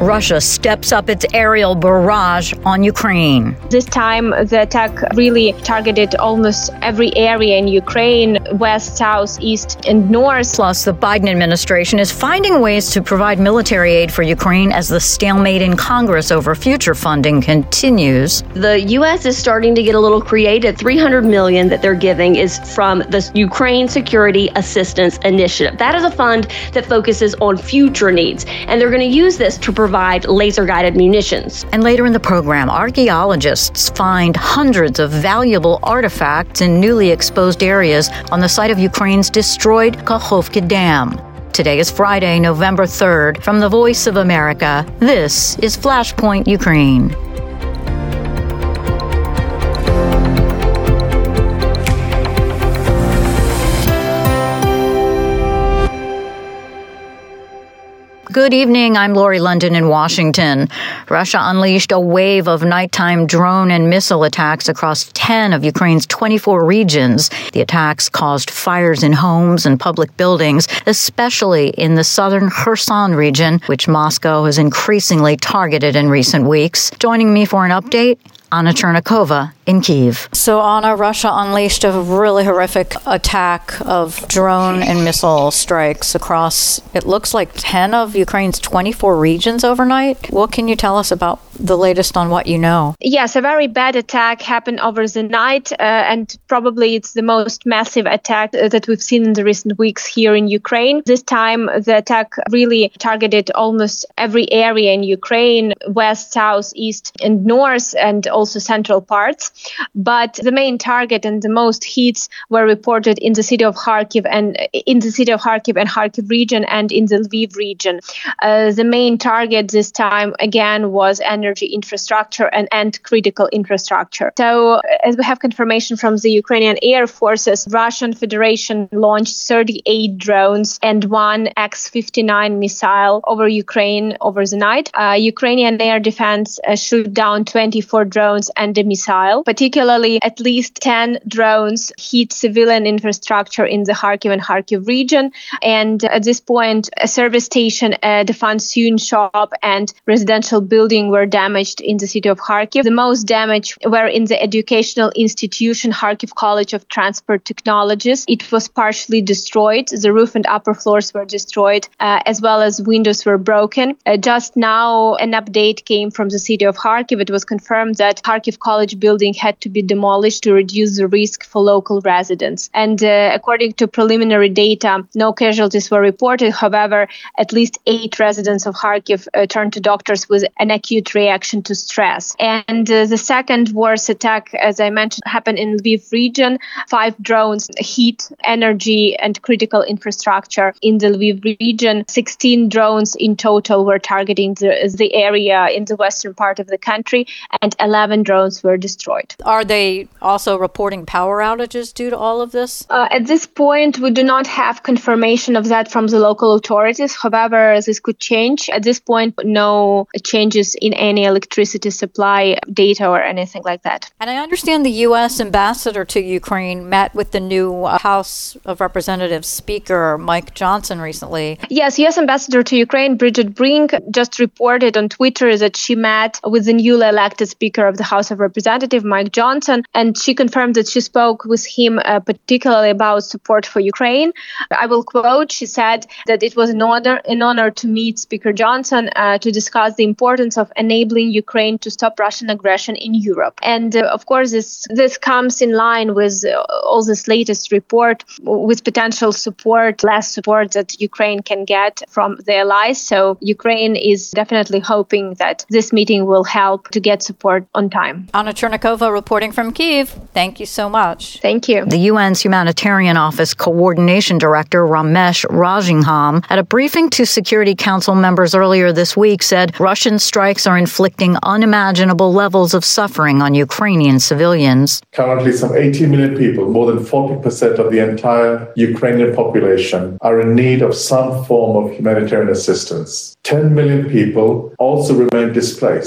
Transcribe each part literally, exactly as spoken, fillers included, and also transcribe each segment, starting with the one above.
Russia steps up its aerial barrage on Ukraine. This time, the attack really targeted almost every area in Ukraine, west, south, east, and north. Plus, the Biden administration is finding ways to provide military aid for Ukraine as the stalemate in Congress over future funding continues. The U S is starting to get a little creative. three hundred million dollars that they're giving is from the Ukraine Security Assistance Initiative. That is a fund that focuses on future needs, and they're going to use this to provide laser-guided munitions. And later in the program, archaeologists find hundreds of valuable artifacts in newly exposed areas on the site of Ukraine's destroyed Kakhovka Dam. Today is Friday, November third. From the Voice of America, this is Flashpoint Ukraine. Good evening. I'm Lori London in Washington. Russia unleashed a wave of nighttime drone and missile attacks across ten of Ukraine's twenty-four regions. The attacks caused fires in homes and public buildings, especially in the southern Kherson region, which Moscow has increasingly targeted in recent weeks. Joining me for an update, Anna Chernikova in Kyiv. So, Anna, Russia unleashed a really horrific attack of drone and missile strikes across, it looks like, ten of Ukraine's twenty-four regions overnight. What can you tell us about the latest on what you know? Yes, a very bad attack happened over the night, uh, and probably it's the most massive attack uh, that we've seen in the recent weeks here in Ukraine. This time, the attack really targeted almost every area in Ukraine, west, south, east, and north, and also central parts. But the main target and the most hits were reported in the city of Kharkiv and in the city of Kharkiv and Kharkiv region and in the Lviv region. Uh, the main target this time, again, was energy infrastructure and, and critical infrastructure. So, as we have confirmation from the Ukrainian Air Forces, Russian Federation launched thirty-eight drones and one X fifty-nine missile over Ukraine over the night. Uh, Ukrainian air defense uh, shot down twenty-four drones and a missile. Particularly, at least ten drones hit civilian infrastructure in the Kharkiv and Kharkiv region. And at this point, a service station, a Defansiun shop, and residential building were damaged in the city of Kharkiv. The most damage were in the educational institution, Kharkiv College of Transport Technologies. It was partially destroyed. The roof and upper floors were destroyed, uh, as well as windows were broken. Uh, just now, an update came from the city of Kharkiv. It was confirmed that Kharkiv College building had to be demolished to reduce the risk for local residents. And uh, according to preliminary data, no casualties were reported. However, at least eight residents of Kharkiv uh, turned to doctors with an acute reaction to stress. And uh, the second worst attack, as I mentioned, happened in Lviv region. Five drones hit energy and critical infrastructure in the Lviv region. sixteen drones in total were targeting the, the area in the western part of the country, and eleven drones were destroyed. Are they also reporting power outages due to all of this? Uh, at this point, we do not have confirmation of that from the local authorities. However, this could change. At this point, no changes in any electricity supply data or anything like that. And I understand the U S ambassador to Ukraine met with the new House of Representatives Speaker Mike Johnson recently. Yes, U S ambassador to Ukraine, Bridget Brink, just reported on Twitter that she met with the newly elected Speaker of the House of Representatives, Mike Johnson, and she confirmed that she spoke with him uh, particularly about support for Ukraine. I will quote, she said that it was an honor, an honor to meet Speaker Johnson uh, to discuss the importance of enabling Ukraine to stop Russian aggression in Europe. And uh, of course, this this comes in line with uh, all this latest report with potential support, less support that Ukraine can get from the allies. So Ukraine is definitely hoping that this meeting will help to get support on time. Anna Chernikova reporting from Kyiv. Thank you so much. Thank you. The U N's Humanitarian Office Coordination Director Ramesh Rajaram at a briefing to Security Council members earlier this week said Russian strikes are inflicting unimaginable levels of suffering on Ukrainian civilians. Currently, some eighteen million people, more than forty percent of the entire Ukrainian population, are in need of some form of humanitarian assistance. ten million people also remain displaced.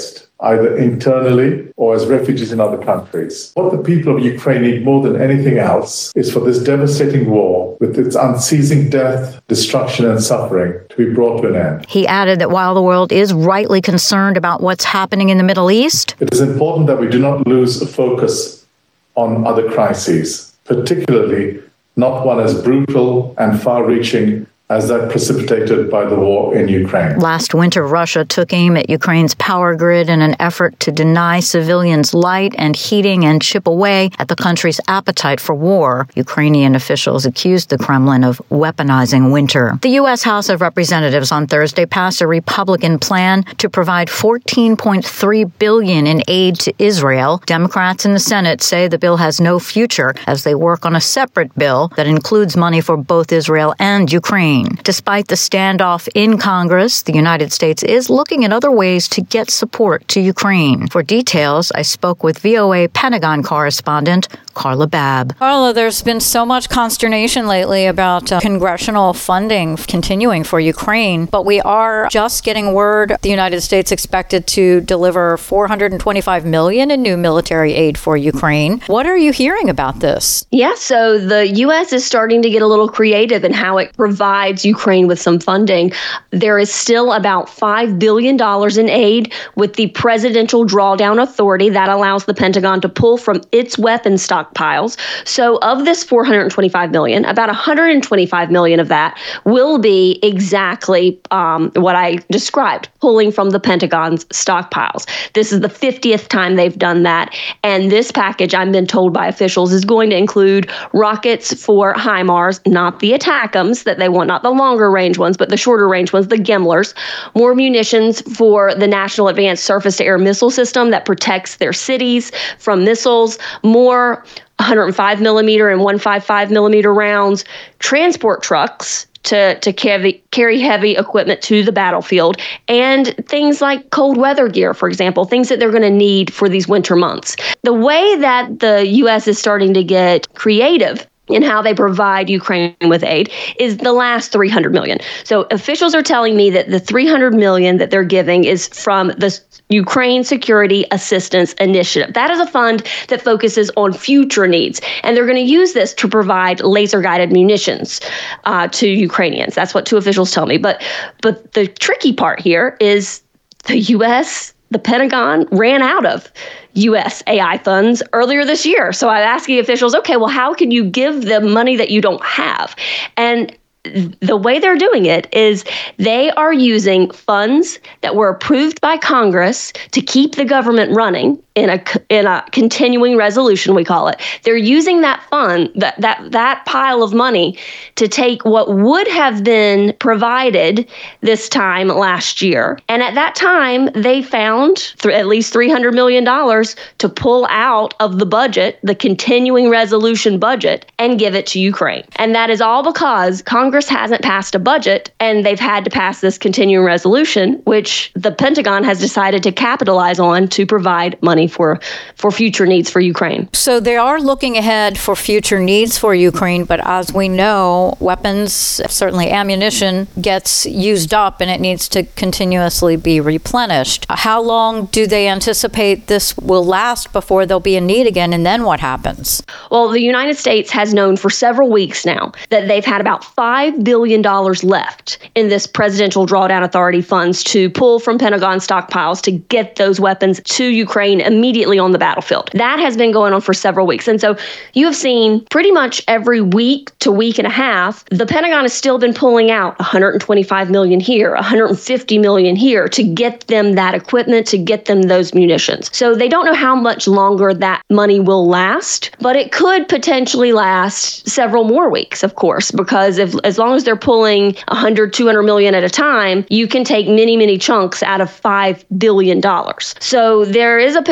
either internally or as refugees in other countries. What the people of Ukraine need more than anything else is for this devastating war, with its unceasing death, destruction, and suffering, to be brought to an end. He added that while the world is rightly concerned about what's happening in the Middle East, it is important that we do not lose focus on other crises, particularly not one as brutal and far-reaching as that precipitated by the war in Ukraine. Last winter, Russia took aim at Ukraine's power grid in an effort to deny civilians light and heating and chip away at the country's appetite for war. Ukrainian officials accused the Kremlin of weaponizing winter. The U S House of Representatives on Thursday passed a Republican plan to provide fourteen point three billion dollars in aid to Israel. Democrats in the Senate say the bill has no future as they work on a separate bill that includes money for both Israel and Ukraine. Despite the standoff in Congress, the United States is looking at other ways to get support to Ukraine. For details, I spoke with V O A Pentagon correspondent Carla Babb. Carla, there's been so much consternation lately about uh, congressional funding continuing for Ukraine, but we are just getting word the United States expected to deliver four hundred twenty-five million dollars in new military aid for Ukraine. What are you hearing about this? Yeah, so the U S is starting to get a little creative in how it provides Ukraine with some funding. There is still about five billion dollars in aid with the Presidential Drawdown Authority that allows the Pentagon to pull from its weapons stockpiles. So of this four hundred twenty-five million dollars, about one hundred twenty-five million dollars of that will be exactly um, what I described, pulling from the Pentagon's stockpiles. This is the fiftieth time they've done that. And this package, I've been told by officials, is going to include rockets for HIMARS, not the ATACMS that they want, not the longer range ones, but the shorter range ones, the GMLRS, more munitions for the National Advanced Surface-to-Air Missile System that protects their cities from missiles, more one hundred five millimeter and one fifty-five millimeter rounds, transport trucks to, to carry, carry heavy equipment to the battlefield, and things like cold weather gear, for example, things that they're going to need for these winter months. The way that the U S is starting to get creative in how they provide Ukraine with aid is the last three hundred million dollars. So officials are telling me that the three hundred million dollars that they're giving is from the Ukraine Security Assistance Initiative. That is a fund that focuses on future needs, and they're going to use this to provide laser-guided munitions uh, to Ukrainians. That's what two officials tell me. But but the tricky part here is the U S, the Pentagon, ran out of U S A I funds earlier this year. So I'm asking officials, okay, well, how can you give them money that you don't have? And the way they're doing it is they are using funds that were approved by Congress to keep the government running in a in a continuing resolution, we call it. They're using that fund, that that that pile of money, to take what would have been provided this time last year. And at that time, they found th- at least three hundred million dollars to pull out of the budget, the continuing resolution budget, and give it to Ukraine. And that is all because Congress Congress hasn't passed a budget, and they've had to pass this continuing resolution, which the Pentagon has decided to capitalize on to provide money for, for future needs for Ukraine. So they are looking ahead for future needs for Ukraine, but as we know, weapons, certainly ammunition, gets used up and it needs to continuously be replenished. How long do they anticipate this will last before there'll be a need again, and then what happens? Well, the United States has known for several weeks now that they've had about five billion dollars left in this Presidential Drawdown Authority funds to pull from Pentagon stockpiles to get those weapons to Ukraine immediately on the battlefield. That has been going on for several weeks. And so you have seen pretty much every week to week and a half, the Pentagon has still been pulling out one hundred twenty-five million dollars here, one hundred fifty million dollars here to get them that equipment, to get them those munitions. So they don't know how much longer that money will last, but it could potentially last several more weeks, of course, because if as long as they're pulling one hundred, two hundred million at a time, you can take many, many chunks out of five billion dollars. So there is a potential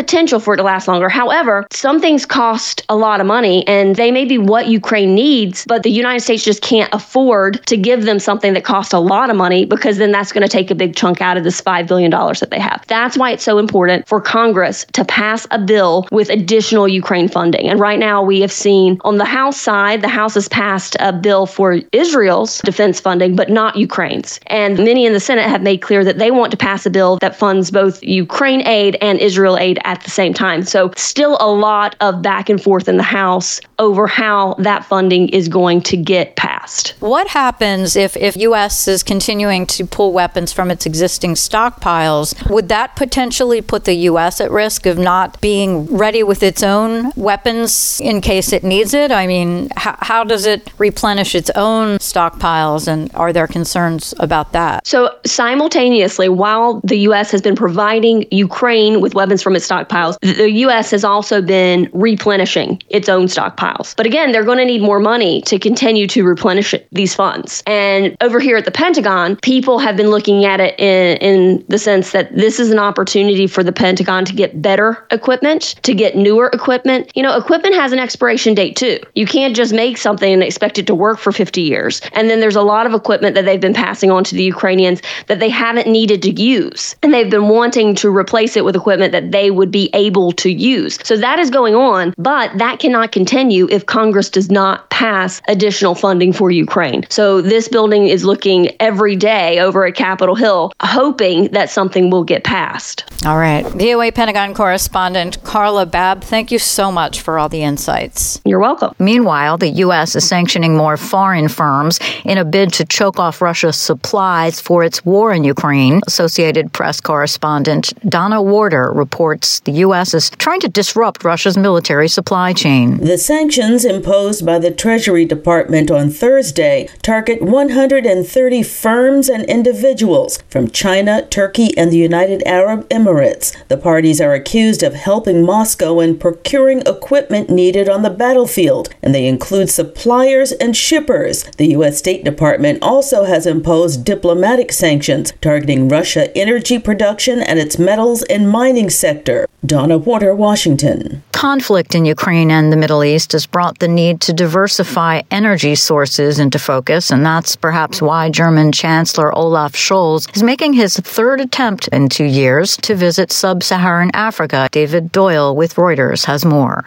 potential for it to last longer. However, some things cost a lot of money, and they may be what Ukraine needs, but the United States just can't afford to give them something that costs a lot of money, because then that's going to take a big chunk out of this five billion dollars that they have. That's why it's so important for Congress to pass a bill with additional Ukraine funding. And right now we have seen on the House side, the House has passed a bill for Israel's defense funding, but not Ukraine's. And many in the Senate have made clear that they want to pass a bill that funds both Ukraine aid and Israel aid at the same time. So still a lot of back and forth in the House over how that funding is going to get passed. What happens if, if U S is continuing to pull weapons from its existing stockpiles? Would that potentially put the U S at risk of not being ready with its own weapons in case it needs it? I mean, how, how does it replenish its own stockpiles, and are there concerns about that? So simultaneously, while the U S has been providing Ukraine with weapons from its stockpiles, the U S has also been replenishing its own stockpiles. But again, they're going to need more money to continue to replenish these funds. And over here at the Pentagon, people have been looking at it in, in the sense that this is an opportunity for the Pentagon to get better equipment, to get newer equipment. You know, equipment has an expiration date too. You can't just make something and expect it to work for fifty years. And then there's a lot of equipment that they've been passing on to the Ukrainians that they haven't needed to use. And they've been wanting to replace it with equipment that they would be able to use. So that is going on, but that cannot continue if Congress does not pass additional funding for Ukraine. So this building is looking every day over at Capitol Hill, hoping that something will get passed. All right. V O A Pentagon correspondent Carla Babb, thank you so much for all the insights. You're welcome. Meanwhile, the U S is sanctioning more foreign firms in a bid to choke off Russia's supplies for its war in Ukraine. Associated Press correspondent Donna Warder reports the U S is trying to disrupt Russia's military supply chain. The sanctions imposed by the Treasury Department on Thursday target one hundred thirty firms and individuals from China, Turkey, and the United Arab Emirates. The parties are accused of helping Moscow in procuring equipment needed on the battlefield, and they include suppliers and shippers. The U S State Department also has imposed diplomatic sanctions targeting Russia energy production and its metals and mining sector. Donna Warder, Washington. Conflict in Ukraine and the Middle East has brought the need to diversify energy sources into focus, and that's perhaps why German Chancellor Olaf Scholz is making his third attempt in two years to visit sub-Saharan Africa. David Doyle with Reuters has more.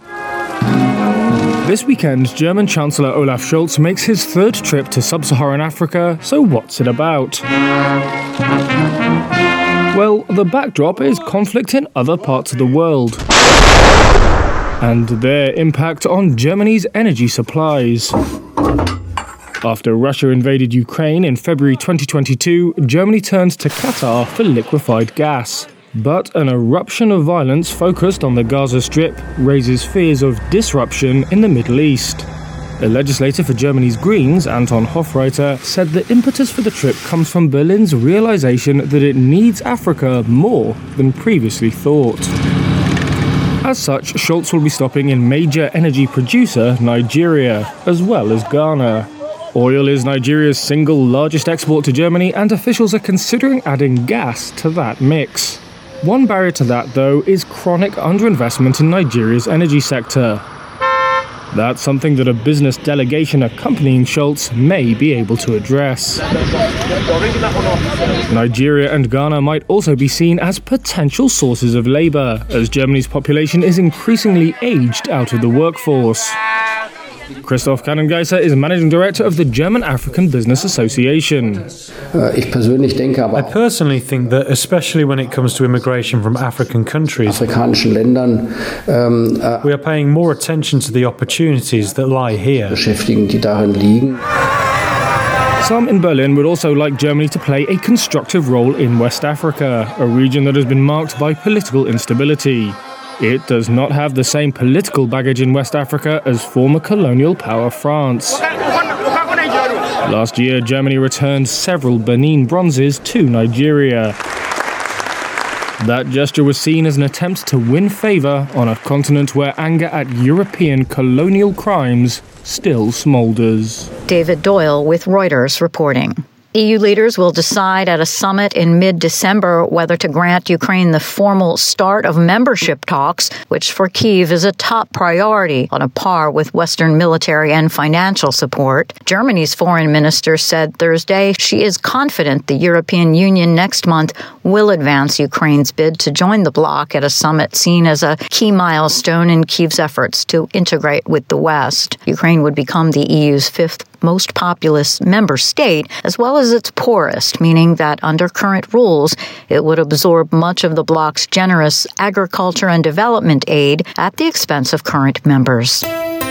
This weekend, German Chancellor Olaf Scholz makes his third trip to sub-Saharan Africa, so what's it about? Well, the backdrop is conflict in other parts of the world and their impact on Germany's energy supplies. After Russia invaded Ukraine in February twenty twenty-two, Germany turned to Qatar for liquefied gas. But an eruption of violence focused on the Gaza Strip raises fears of disruption in the Middle East. A legislator for Germany's Greens, Anton Hofreiter, said the impetus for the trip comes from Berlin's realization that it needs Africa more than previously thought. As such, Scholz will be stopping in major energy producer Nigeria, as well as Ghana. Oil is Nigeria's single largest export to Germany, and officials are considering adding gas to that mix. One barrier to that, though, is chronic underinvestment in Nigeria's energy sector. That's something that a business delegation accompanying Scholz may be able to address. Nigeria and Ghana might also be seen as potential sources of labour, as Germany's population is increasingly aged out of the workforce. Christoph Kannengeiser is Managing Director of the German African Business Association. I personally think that, especially when it comes to immigration from African countries, we are paying more attention to the opportunities that lie here. Some in Berlin would also like Germany to play a constructive role in West Africa, a region that has been marked by political instability. It does not have the same political baggage in West Africa as former colonial power France. Last year, Germany returned several Benin bronzes to Nigeria. That gesture was seen as an attempt to win favour on a continent where anger at European colonial crimes still smoulders. David Doyle with Reuters reporting. E U leaders will decide at a summit in mid-December whether to grant Ukraine the formal start of membership talks, which for Kyiv is a top priority, on a par with Western military and financial support. Germany's foreign minister said Thursday she is confident the European Union next month will advance Ukraine's bid to join the bloc at a summit seen as a key milestone in Kyiv's efforts to integrate with the West. Ukraine would become the E U's fifth most populous member state, as well as its poorest, meaning that under current rules, it would absorb much of the bloc's generous agriculture and development aid at the expense of current members.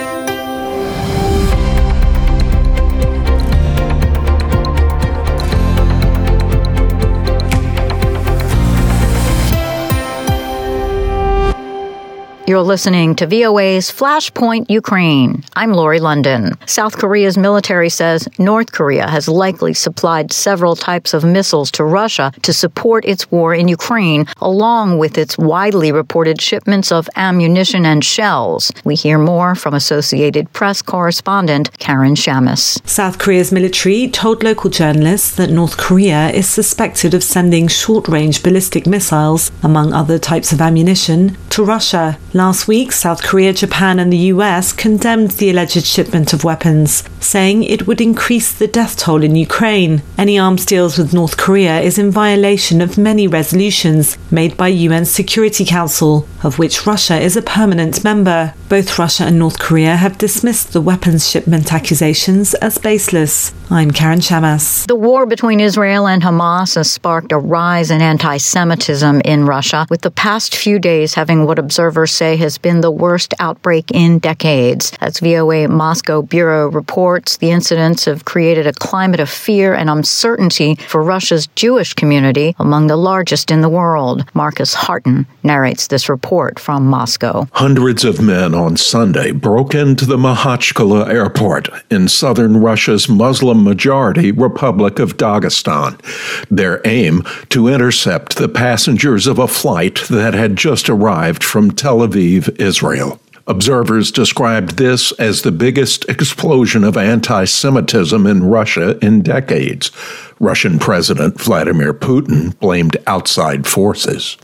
You're listening to V O A's Flashpoint Ukraine. I'm Lori London. South Korea's military says North Korea has likely supplied several types of missiles to Russia to support its war in Ukraine, along with its widely reported shipments of ammunition and shells. We hear more from Associated Press correspondent Karen Shamis. South Korea's military told local journalists that North Korea is suspected of sending short-range ballistic missiles, among other types of ammunition, to Russia. Last week, South Korea, Japan and the U S condemned the alleged shipment of weapons, saying it would increase the death toll in Ukraine. Any arms deals with North Korea is in violation of many resolutions made by U N Security Council, of which Russia is a permanent member. Both Russia and North Korea have dismissed the weapons shipment accusations as baseless. I'm Karen Shamas. The war between Israel and Hamas has sparked a rise in anti-Semitism in Russia, with the past few days having what observers say has been the worst outbreak in decades. As V O A Moscow Bureau reports, the incidents have created a climate of fear and uncertainty for Russia's Jewish community, among the largest in the world. Marcus Harton narrates this report from Moscow. Hundreds of men on Sunday broke into the Makhachkala airport in southern Russia's Muslim-majority Republic of Dagestan. Their aim, to intercept the passengers of a flight that had just arrived from Tel Aviv, Israel. Observers described this as the biggest explosion of anti-Semitism in Russia in decades. Russian President Vladimir Putin blamed outside forces.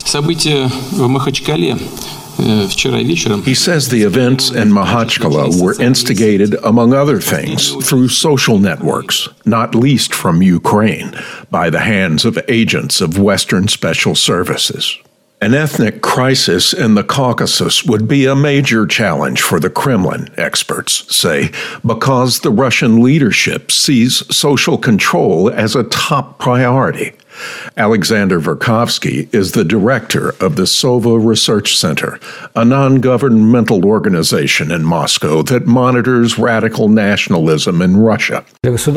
He says the events in Makhachkala were instigated, among other things, through social networks, not least from Ukraine, by the hands of agents of Western special services. An ethnic crisis in the Caucasus would be a major challenge for the Kremlin, experts say, because the Russian leadership sees social control as a top priority. Alexander Verkhovsky is the director of the Sova Research Center, a non-governmental organization in Moscow that monitors radical nationalism in Russia. He says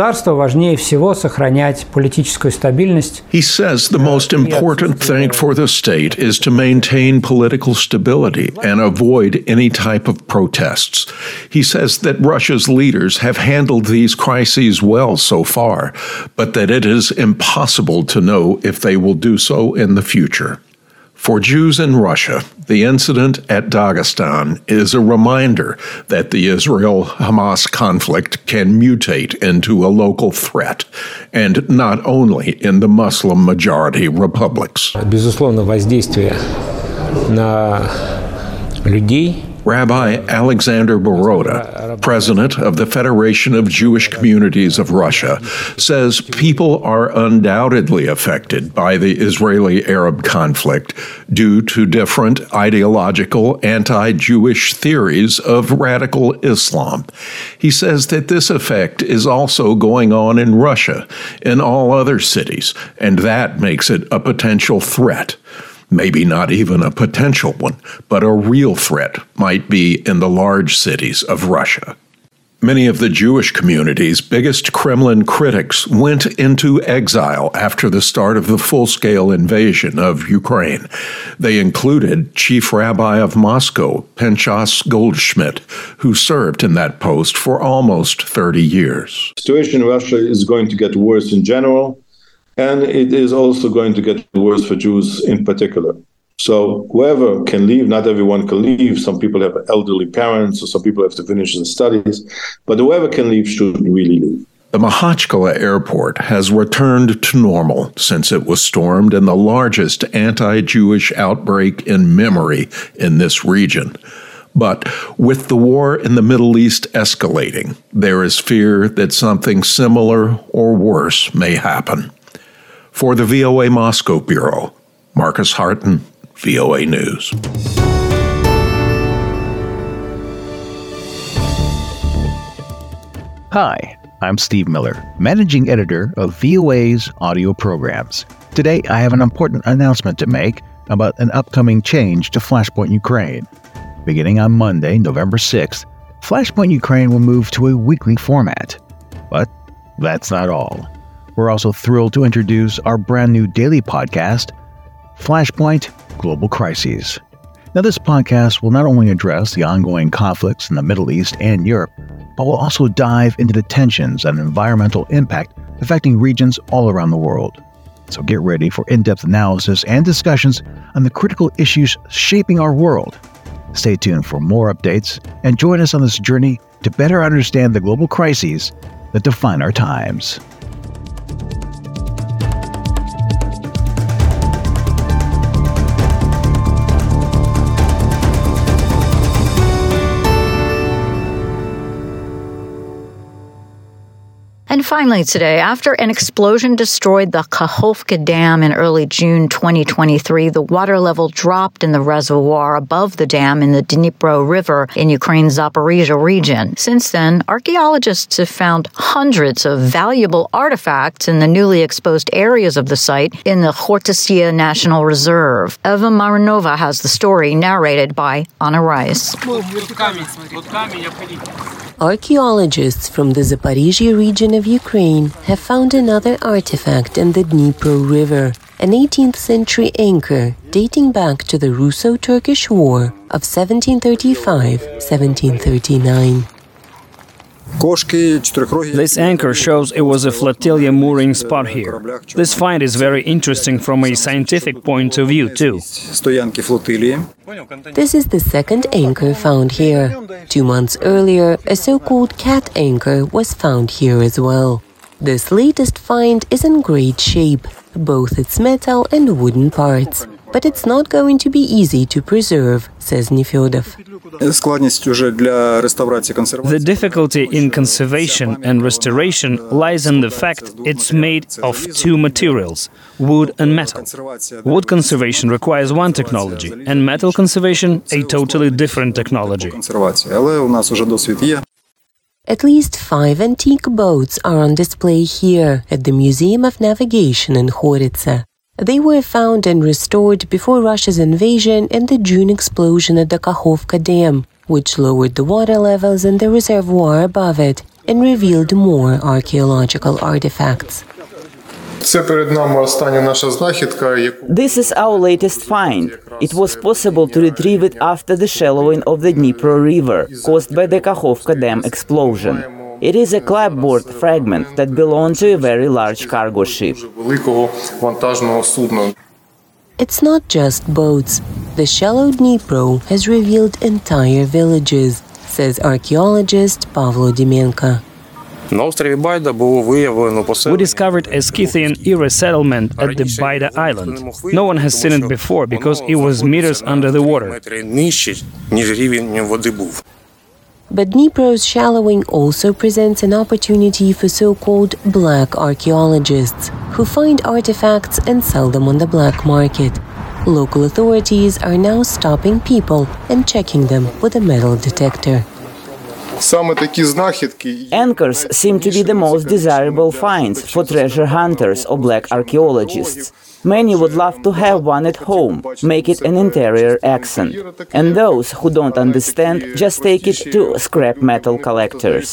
the most important thing for the state is to maintain political stability and avoid any type of protests. He says that Russia's leaders have handled these crises well so far, but that it is impossible to know if they will do so in the future. For Jews in Russia, the incident at Dagestan is a reminder that the Israel-Hamas conflict can mutate into a local threat, and not only in the Muslim-majority republics. Безусловно, воздействие на людей. Rabbi Alexander Boroda, president of the Federation of Jewish Communities of Russia, says people are undoubtedly affected by the Israeli-Arab conflict due to different ideological anti-Jewish theories of radical Islam. He says that this effect is also going on in Russia, in all other cities, and that makes it a potential threat. Maybe not even a potential one, but a real threat might be in the large cities of Russia. Many of the Jewish community's biggest Kremlin critics went into exile after the start of the full-scale invasion of Ukraine. They included Chief Rabbi of Moscow, Pinchas Goldschmidt, who served in that post for almost thirty years. The situation in Russia is going to get worse in general. And it is also going to get worse for Jews in particular. So whoever can leave, not everyone can leave. Some people have elderly parents, or some people have to finish their studies. But whoever can leave should really leave. The Makhachkala airport has returned to normal since it was stormed in the largest anti-Jewish outbreak in memory in this region. But with the war in the Middle East escalating, there is fear that something similar or worse may happen. For the V O A Moscow Bureau, Marcus Harton, V O A News. Hi, I'm Steve Miller, Managing Editor of V O A's audio programs. Today, I have an important announcement to make about an upcoming change to Flashpoint Ukraine. Beginning on Monday, November sixth, Flashpoint Ukraine will move to a weekly format. But that's not all. We're also thrilled to introduce our brand new daily podcast, Flashpoint Global Crises. Now, this podcast will not only address the ongoing conflicts in the Middle East and Europe, but will also dive into the tensions and environmental impact affecting regions all around the world. So get ready for in-depth analysis and discussions on the critical issues shaping our world. Stay tuned for more updates and join us on this journey to better understand the global crises that define our times. And finally today, after an explosion destroyed the Kakhovka Dam in early June twenty twenty-three, the water level dropped in the reservoir above the dam in the Dnipro River in Ukraine's Zaporizhzhia region. Since then, archaeologists have found hundreds of valuable artifacts in the newly exposed areas of the site in the Khortytsia National Reserve. Eva Marinova has the story, narrated by Anna Rice. Archaeologists from the Zaporizhzhia region of Ukraine have found another artifact in the Dnipro River, an eighteenth century anchor dating back to the Russo-Turkish War of seventeen thirty-five to seventeen thirty-nine. This anchor shows it was a flotilla mooring spot here. This find is very interesting from a scientific point of view, too. This is the second anchor found here. Two months earlier, a so-called cat anchor was found here as well. This latest find is in great shape, both its metal and wooden parts. But it's not going to be easy to preserve, says Nefedov. The difficulty in conservation and restoration lies in the fact it's made of two materials, wood and metal. Wood conservation requires one technology, and metal conservation a totally different technology. At least five antique boats are on display here at the Museum of Navigation in Khortytsia. They were found and restored before Russia's invasion and the June explosion at the Kakhovka Dam, which lowered the water levels in the reservoir above it and revealed more archaeological artifacts. This is our latest find. It was possible to retrieve it after the shallowing of the Dnipro River, caused by the Kakhovka Dam explosion. It is a clapboard fragment that belonged to a very large cargo ship. It's not just boats. The shallow Dnipro has revealed entire villages, says archaeologist Pavlo Dimenko. We discovered a Scythian-era settlement at the Baida Island. No one has seen it before because it was meters under the water. But Dnipro's shallowing also presents an opportunity for so-called black archaeologists, who find artifacts and sell them on the black market. Local authorities are now stopping people and checking them with a metal detector. Anchors seem to be the most desirable finds for treasure hunters or black archaeologists. Many would love to have one at home, make it an interior accent. And those who don't understand just take it to scrap metal collectors.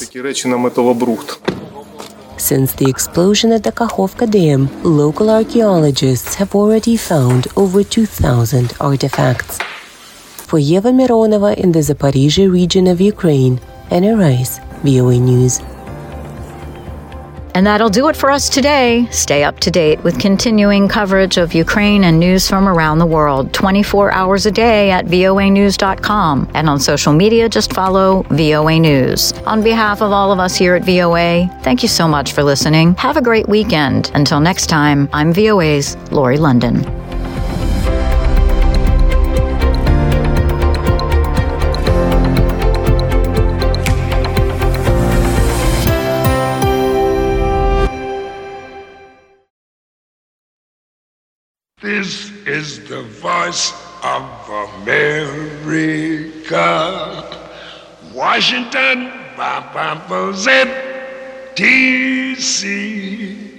Since the explosion at the Kakhovka Dam, local archaeologists have already found over two thousand artifacts. For Eva Mironova in the Zaporizhzhia region of Ukraine, Anna Rice, V O A News. And that'll do it for us today. Stay up to date with continuing coverage of Ukraine and news from around the world twenty-four hours a day at V O A news dot com. And on social media, just follow V O A News. On behalf of all of us here at V O A, thank you so much for listening. Have a great weekend. Until next time, I'm V O A's Lori London. This is the voice of America. Washington, D C